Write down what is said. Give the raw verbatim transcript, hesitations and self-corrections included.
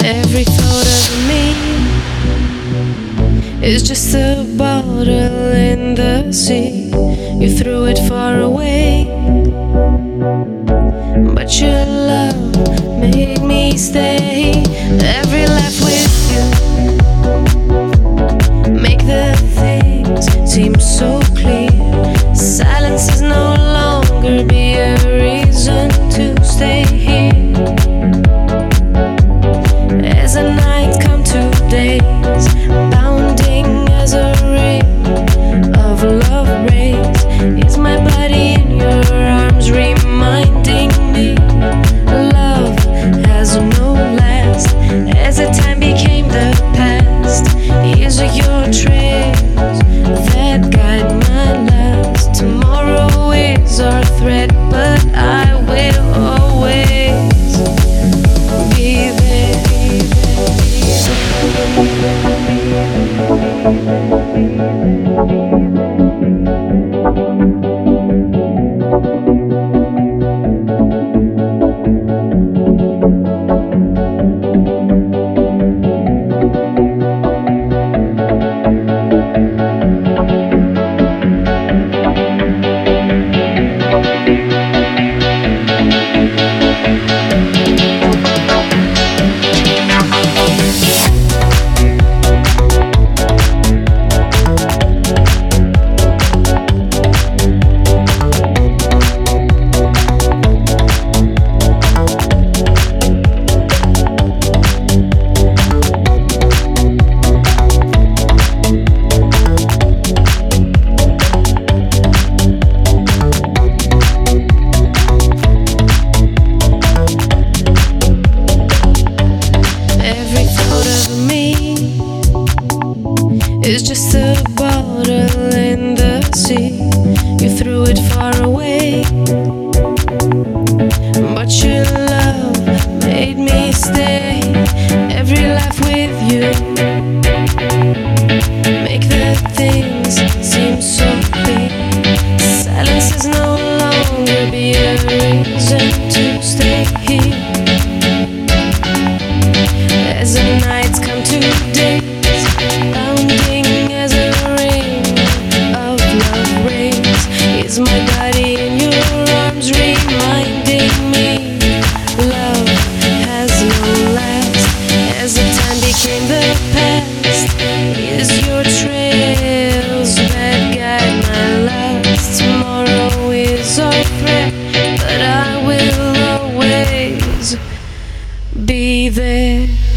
Every thought of me is just a bottle in the sea. You threw it far away, but your love made me stay. Every laugh with you make the things seem so clear. Silence is no longer be a reason to stay here. As the nights come to days, bounding as a ring of love rays, is my body in your arms reminding me love has no last. As the time became the past, is your trails that guide my last. Tomorrow is our threat, but I will always be there. It's just a bottle in the sea. You threw it far away, but your love made me stay. Every laugh with you make the things seem so clear. Silence is no longer be a reason to stay here. As the nights come to days, bounding as a ring of love rays, is my body in your arms reminding me love has no last. As the time became the past, is your trails that guide my last. Tomorrow is our threat, but I will always be there.